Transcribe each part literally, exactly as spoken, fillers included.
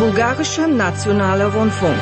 Bulgarischer Nationaler Rundfunk.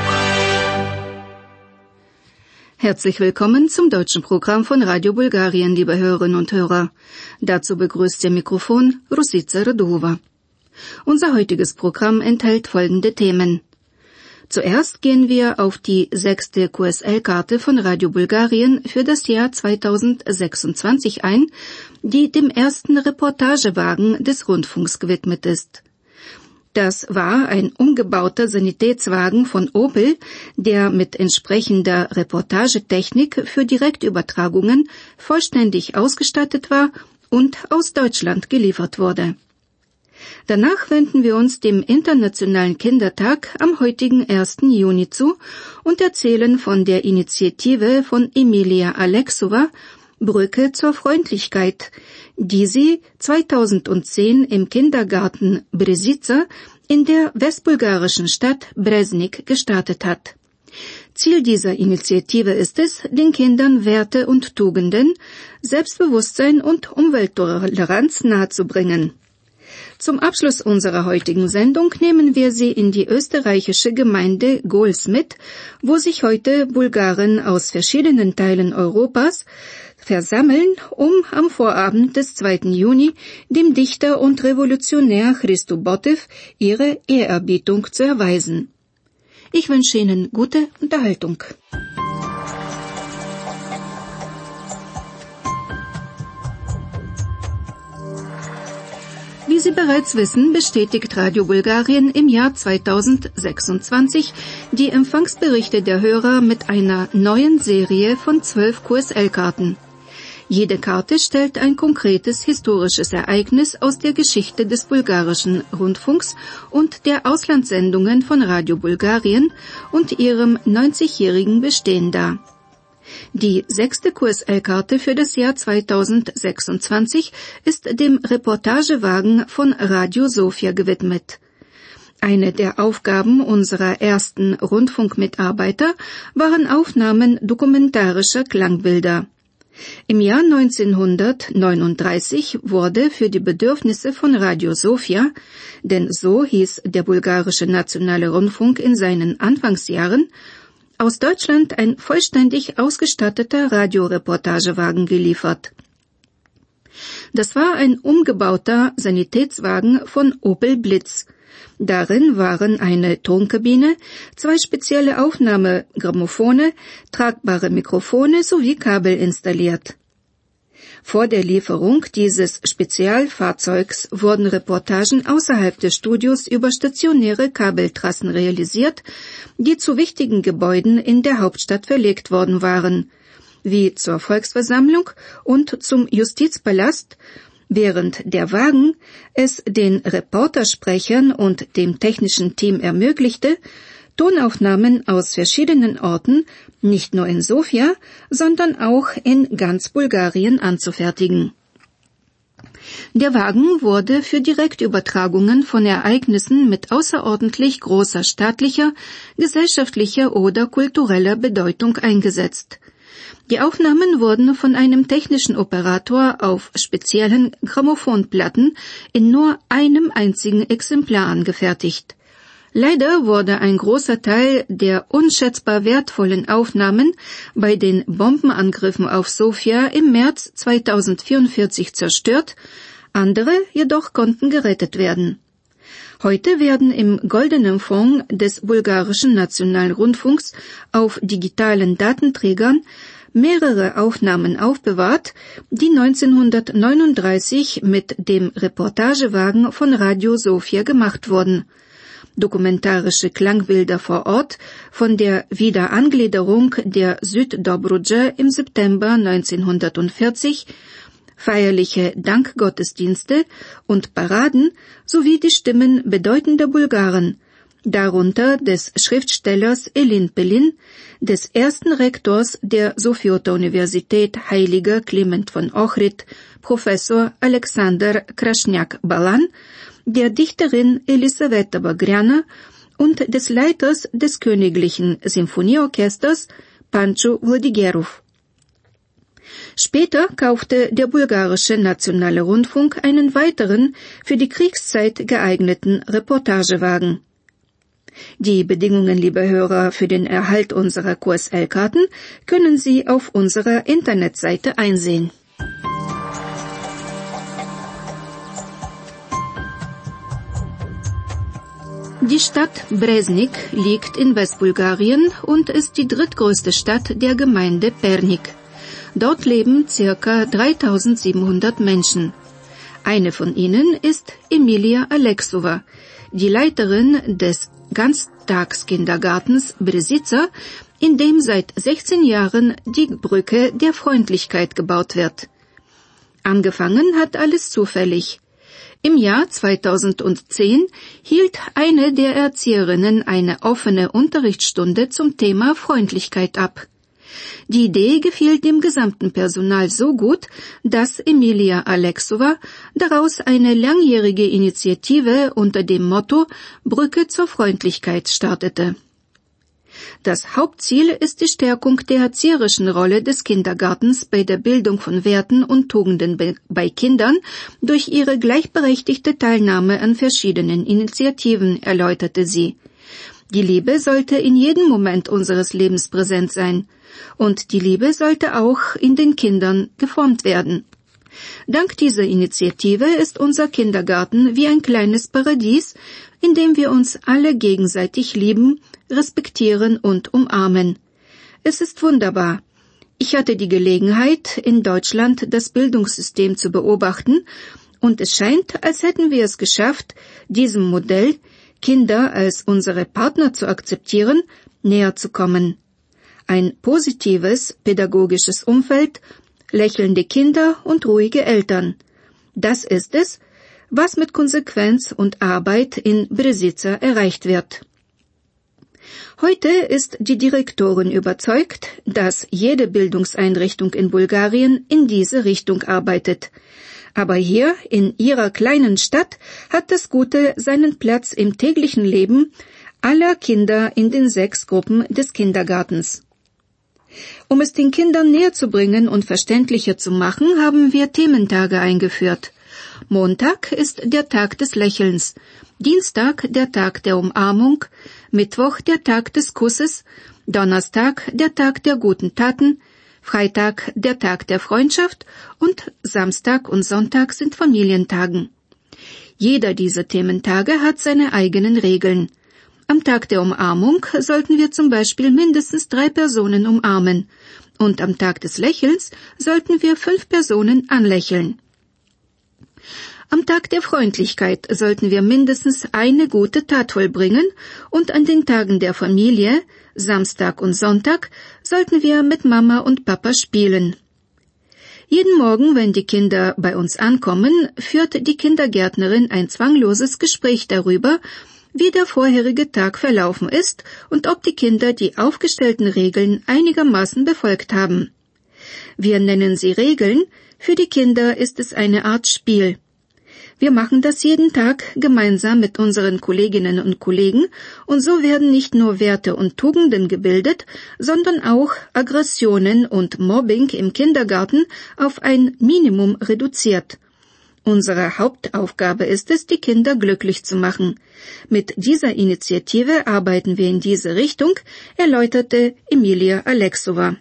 Herzlich willkommen zum deutschen Programm von Radio Bulgarien, liebe Hörerinnen und Hörer. Dazu begrüßt Ihr Mikrofon Rusica Radulova. Unser heutiges Programm enthält folgende Themen. Zuerst gehen wir auf die sechste Q S L-Karte von Radio Bulgarien für das Jahr zweitausendsechsundzwanzig ein, die dem ersten Reportagewagen des Rundfunks gewidmet ist. Das war ein umgebauter Sanitätswagen von Opel, der mit entsprechender Reportagetechnik für Direktübertragungen vollständig ausgestattet war und aus Deutschland geliefert wurde. Danach wenden wir uns dem Internationalen Kindertag am heutigen ersten Juni zu und erzählen von der Initiative von Emilia Alexova, Brücke zur Freundlichkeit, die sie zweitausendzehn im Kindergarten Brezizza in der westbulgarischen Stadt Breznik gestartet hat. Ziel dieser Initiative ist es, den Kindern Werte und Tugenden, Selbstbewusstsein und Umwelttoleranz nahezubringen. Zum Abschluss unserer heutigen Sendung nehmen wir Sie in die österreichische Gemeinde Gols mit, wo sich heute Bulgaren aus verschiedenen Teilen Europas versammeln, um am Vorabend des zweiten Juni dem Dichter und Revolutionär Hristo Botev ihre Ehrerbietung zu erweisen. Ich wünsche Ihnen gute Unterhaltung. Wie Sie bereits wissen, bestätigt Radio Bulgarien im Jahr zweitausendsechsundzwanzig die Empfangsberichte der Hörer mit einer neuen Serie von zwölf Q S L-Karten. Jede Karte stellt ein konkretes historisches Ereignis aus der Geschichte des bulgarischen Rundfunks und der Auslandssendungen von Radio Bulgarien und ihrem neunzigjährigen Bestehen dar. Die sechste Q S L-Karte für das Jahr zweitausendsechsundzwanzig ist dem Reportagewagen von Radio Sofia gewidmet. Eine der Aufgaben unserer ersten Rundfunkmitarbeiter waren Aufnahmen dokumentarischer Klangbilder. Im Jahr neunzehnhundertneununddreißig wurde für die Bedürfnisse von Radio Sofia, denn so hieß der bulgarische Nationale Rundfunk in seinen Anfangsjahren, aus Deutschland ein vollständig ausgestatteter Radioreportagewagen geliefert. Das war ein umgebauter Sanitätswagen von Opel Blitz. Darin waren eine Tonkabine, zwei spezielle Aufnahmegrammophone, tragbare Mikrofone sowie Kabel installiert. Vor der Lieferung dieses Spezialfahrzeugs wurden Reportagen außerhalb des Studios über stationäre Kabeltrassen realisiert, die zu wichtigen Gebäuden in der Hauptstadt verlegt worden waren, wie zur Volksversammlung und zum Justizpalast, während der Wagen es den Reportersprechern und dem technischen Team ermöglichte, Tonaufnahmen aus verschiedenen Orten, nicht nur in Sofia, sondern auch in ganz Bulgarien anzufertigen. Der Wagen wurde für Direktübertragungen von Ereignissen mit außerordentlich großer staatlicher, gesellschaftlicher oder kultureller Bedeutung eingesetzt. Die Aufnahmen wurden von einem technischen Operator auf speziellen Grammophonplatten in nur einem einzigen Exemplar angefertigt. Leider wurde ein großer Teil der unschätzbar wertvollen Aufnahmen bei den Bombenangriffen auf Sofia im März zweitausendvierundvierzig zerstört, andere jedoch konnten gerettet werden. Heute werden im Goldenen Fonds des bulgarischen Nationalrundfunks auf digitalen Datenträgern mehrere Aufnahmen aufbewahrt, die neunzehnhundertneununddreißig mit dem Reportagewagen von Radio Sofia gemacht wurden. Dokumentarische Klangbilder vor Ort von der Wiederangliederung der Süddobruja im September neunzehnhundertvierzig, feierliche Dankgottesdienste und Paraden sowie die Stimmen bedeutender Bulgaren, darunter des Schriftstellers Elin Pelin, des ersten Rektors der Sofiota-Universität Heiliger Kliment von Ohrid, Professor Alexander Kraschniak-Balan, der Dichterin Elisaveta Bagriana und des Leiters des Königlichen Symphonieorchesters Pancho Vladigerov. Später kaufte der bulgarische Nationale Rundfunk einen weiteren, für die Kriegszeit geeigneten Reportagewagen. Die Bedingungen, liebe Hörer, für den Erhalt unserer Q S L-Karten können Sie auf unserer Internetseite einsehen. Die Stadt Breznik liegt in Westbulgarien und ist die drittgrößte Stadt der Gemeinde Pernik. Dort leben circa dreitausendsiebenhundert Menschen. Eine von ihnen ist Emilia Alexova, die Leiterin des Ganztagskindergartens Breznica, in dem seit sechzehn Jahren die Brücke der Freundlichkeit gebaut wird. Angefangen hat alles zufällig. Im Jahr zweitausendzehn hielt eine der Erzieherinnen eine offene Unterrichtsstunde zum Thema Freundlichkeit ab. Die Idee gefiel dem gesamten Personal so gut, dass Emilia Alexova daraus eine langjährige Initiative unter dem Motto Brücke zur Freundlichkeit startete. Das Hauptziel ist die Stärkung der erzieherischen Rolle des Kindergartens bei der Bildung von Werten und Tugenden bei Kindern durch ihre gleichberechtigte Teilnahme an verschiedenen Initiativen, erläuterte sie. Die Liebe sollte in jedem Moment unseres Lebens präsent sein, und die Liebe sollte auch in den Kindern geformt werden. Dank dieser Initiative ist unser Kindergarten wie ein kleines Paradies, in dem wir uns alle gegenseitig lieben, respektieren und umarmen. Es ist wunderbar. Ich hatte die Gelegenheit, in Deutschland das Bildungssystem zu beobachten, und es scheint, als hätten wir es geschafft, diesem Modell, Kinder als unsere Partner zu akzeptieren, näher zu kommen. Ein positives, pädagogisches Umfeld, lächelnde Kinder und ruhige Eltern. Das ist es, was mit Konsequenz und Arbeit in Breznica erreicht wird. Heute ist die Direktorin überzeugt, dass jede Bildungseinrichtung in Bulgarien in diese Richtung arbeitet. Aber hier, in ihrer kleinen Stadt, hat das Gute seinen Platz im täglichen Leben aller Kinder in den sechs Gruppen des Kindergartens. Um es den Kindern näher zu bringen und verständlicher zu machen, haben wir Thementage eingeführt. Montag ist der Tag des Lächelns, Dienstag der Tag der Umarmung, Mittwoch der Tag des Kusses, Donnerstag der Tag der guten Taten, Freitag der Tag der Freundschaft und Samstag und Sonntag sind Familientagen. Jeder dieser Thementage hat seine eigenen Regeln. Am Tag der Umarmung sollten wir zum Beispiel mindestens drei Personen umarmen und am Tag des Lächelns sollten wir fünf Personen anlächeln. Am Tag der Freundlichkeit sollten wir mindestens eine gute Tat vollbringen und an den Tagen der Familie, Samstag und Sonntag, sollten wir mit Mama und Papa spielen. Jeden Morgen, wenn die Kinder bei uns ankommen, führt die Kindergärtnerin ein zwangloses Gespräch darüber, wie der vorherige Tag verlaufen ist und ob die Kinder die aufgestellten Regeln einigermaßen befolgt haben. Wir nennen sie Regeln, für die Kinder ist es eine Art Spiel. Wir machen das jeden Tag gemeinsam mit unseren Kolleginnen und Kollegen und so werden nicht nur Werte und Tugenden gebildet, sondern auch Aggressionen und Mobbing im Kindergarten auf ein Minimum reduziert. Unsere Hauptaufgabe ist es, die Kinder glücklich zu machen. Mit dieser Initiative arbeiten wir in diese Richtung, erläuterte Emilia Alexova.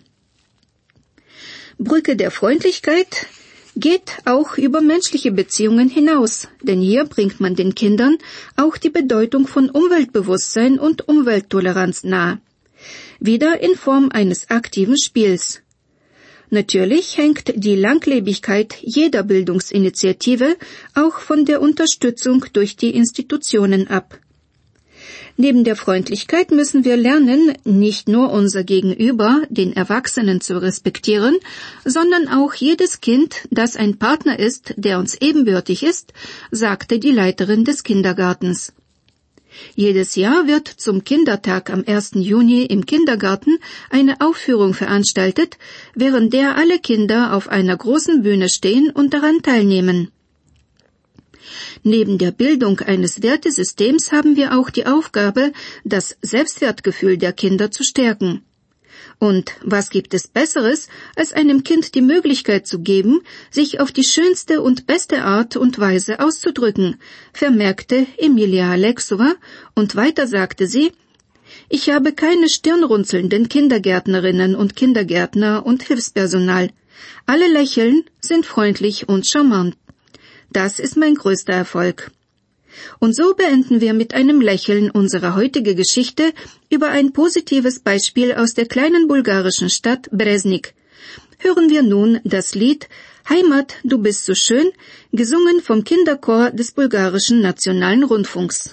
Brücke der Freundlichkeit geht auch über menschliche Beziehungen hinaus, denn hier bringt man den Kindern auch die Bedeutung von Umweltbewusstsein und Umwelttoleranz nahe. Wieder in Form eines aktiven Spiels. Natürlich hängt die Langlebigkeit jeder Bildungsinitiative auch von der Unterstützung durch die Institutionen ab. Neben der Freundlichkeit müssen wir lernen, nicht nur unser Gegenüber, den Erwachsenen, zu respektieren, sondern auch jedes Kind, das ein Partner ist, der uns ebenbürtig ist, sagte die Leiterin des Kindergartens. Jedes Jahr wird zum Kindertag am ersten Juni im Kindergarten eine Aufführung veranstaltet, während der alle Kinder auf einer großen Bühne stehen und daran teilnehmen. Neben der Bildung eines Wertesystems haben wir auch die Aufgabe, das Selbstwertgefühl der Kinder zu stärken. Und was gibt es Besseres, als einem Kind die Möglichkeit zu geben, sich auf die schönste und beste Art und Weise auszudrücken, vermerkte Emilia Alexova, und weiter sagte sie: Ich habe keine stirnrunzelnden Kindergärtnerinnen und Kindergärtner und Hilfspersonal. Alle lächeln, sind freundlich und charmant. Das ist mein größter Erfolg. Und so beenden wir mit einem Lächeln unsere heutige Geschichte über ein positives Beispiel aus der kleinen bulgarischen Stadt Breznik. Hören wir nun das Lied Heimat, du bist so schön, gesungen vom Kinderchor des bulgarischen Nationalen Rundfunks.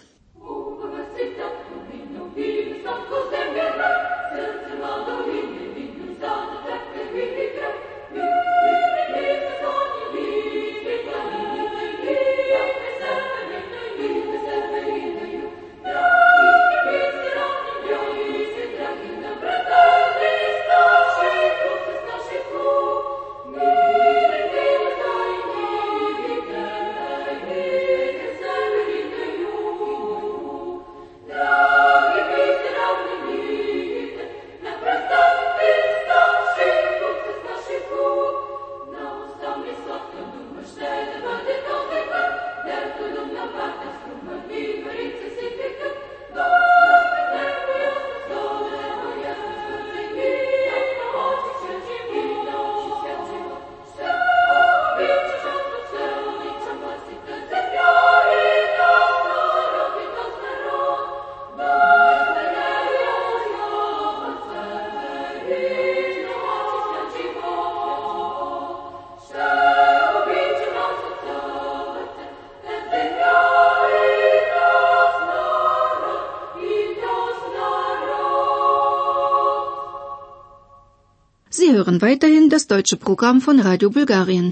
Sie hören weiterhin das deutsche Programm von Radio Bulgarien.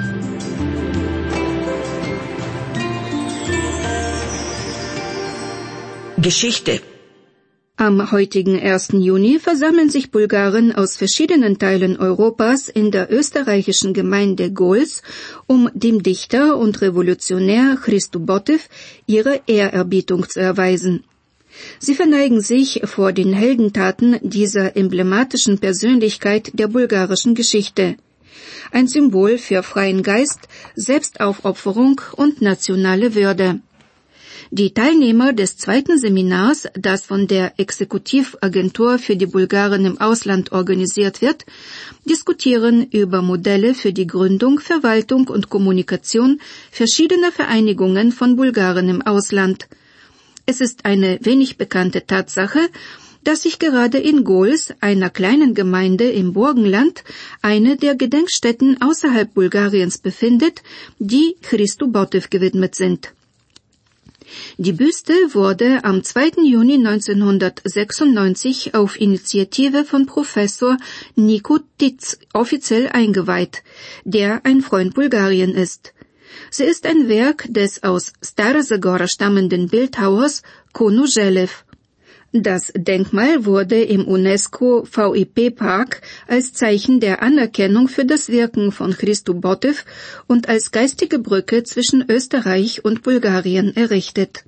Geschichte. Am heutigen ersten Juni versammeln sich Bulgaren aus verschiedenen Teilen Europas in der österreichischen Gemeinde Gols, um dem Dichter und Revolutionär Hristo Botev ihre Ehrerbietung zu erweisen. Sie verneigen sich vor den Heldentaten dieser emblematischen Persönlichkeit der bulgarischen Geschichte. Ein Symbol für freien Geist, Selbstaufopferung und nationale Würde. Die Teilnehmer des zweiten Seminars, das von der Exekutivagentur für die Bulgaren im Ausland organisiert wird, diskutieren über Modelle für die Gründung, Verwaltung und Kommunikation verschiedener Vereinigungen von Bulgaren im Ausland. Es ist eine wenig bekannte Tatsache, dass sich gerade in Gols, einer kleinen Gemeinde im Burgenland, eine der Gedenkstätten außerhalb Bulgariens befindet, die Hristo Botev gewidmet sind. Die Büste wurde am zweiten Juni neunzehnhundertsechsundneunzig auf Initiative von Professor Nico Titz offiziell eingeweiht, der ein Freund Bulgarien ist. Sie ist ein Werk des aus Stara Zagora stammenden Bildhauers Konu Želev. Das Denkmal wurde im UNESCO V I P-Park als Zeichen der Anerkennung für das Wirken von Hristo Botev und als geistige Brücke zwischen Österreich und Bulgarien errichtet.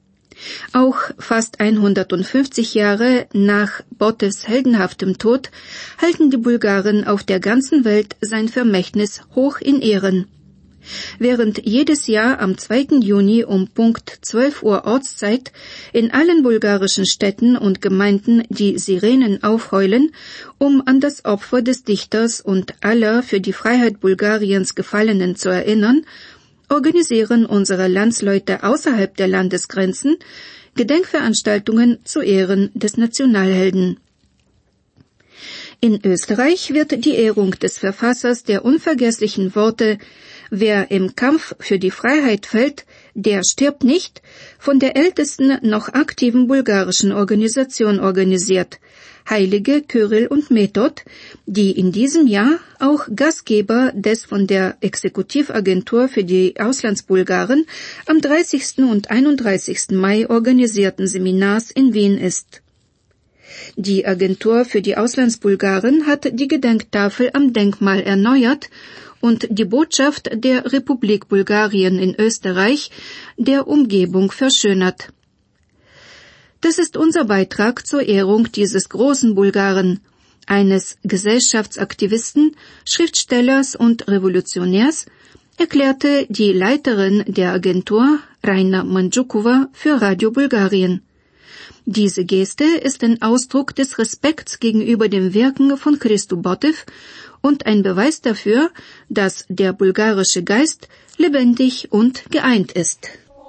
Auch fast hundertfünfzig Jahre nach Botevs heldenhaftem Tod halten die Bulgaren auf der ganzen Welt sein Vermächtnis hoch in Ehren. Während jedes Jahr am zweiten Juni um Punkt zwölf Uhr Ortszeit in allen bulgarischen Städten und Gemeinden die Sirenen aufheulen, um an das Opfer des Dichters und aller für die Freiheit Bulgariens Gefallenen zu erinnern, organisieren unsere Landsleute außerhalb der Landesgrenzen Gedenkveranstaltungen zu Ehren des Nationalhelden. In Österreich wird die Ehrung des Verfassers der unvergesslichen Worte »Wer im Kampf für die Freiheit fällt, der stirbt nicht«, von der ältesten noch aktiven bulgarischen Organisation organisiert, Heilige Kyrill und Method, die in diesem Jahr auch Gastgeber des von der Exekutivagentur für die Auslandsbulgaren am dreißigsten und einunddreißigsten Mai organisierten Seminars in Wien ist. Die Agentur für die Auslandsbulgaren hat die Gedenktafel am Denkmal erneuert und die Botschaft der Republik Bulgarien in Österreich der Umgebung verschönert. Das ist unser Beitrag zur Ehrung dieses großen Bulgaren. eines Gesellschaftsaktivisten, Schriftstellers und Revolutionärs, erklärte die Leiterin der Agentur, Raina Mandžuková, für Radio Bulgarien. Diese Geste ist ein Ausdruck des Respekts gegenüber dem Wirken von Hristo Botev und ein Beweis dafür, dass der bulgarische Geist lebendig und geeint ist.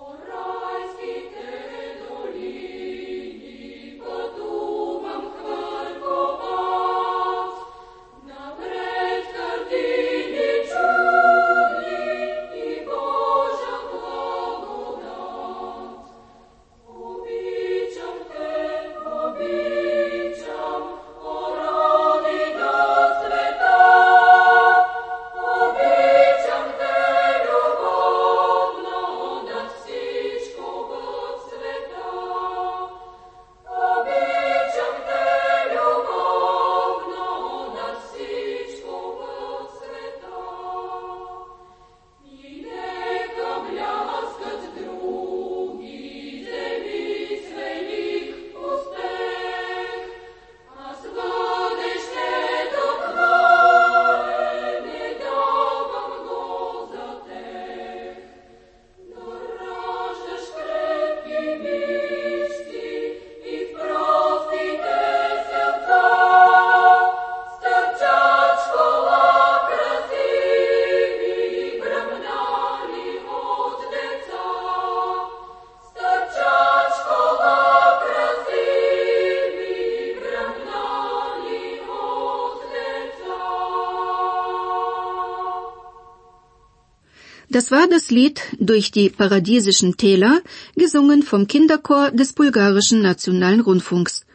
Das war das Lied »Durch die paradiesischen Täler«, gesungen vom Kinderchor des bulgarischen Nationalen Rundfunks.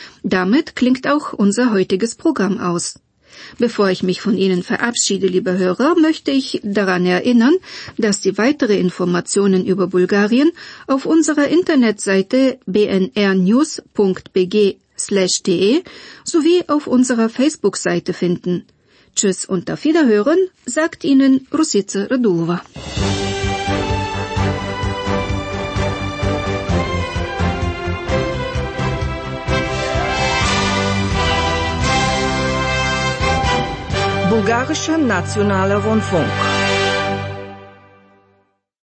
Damit klingt auch unser heutiges Programm aus. Bevor ich mich von Ihnen verabschiede, liebe Hörer, möchte ich daran erinnern, dass Sie weitere Informationen über Bulgarien auf unserer Internetseite b n r news punkt b g slash d e sowie auf unserer Facebook-Seite finden. Tschüss und auf Wiederhören, sagt Ihnen Rusica Radulova. Bulgarischer Nationaler Rundfunk.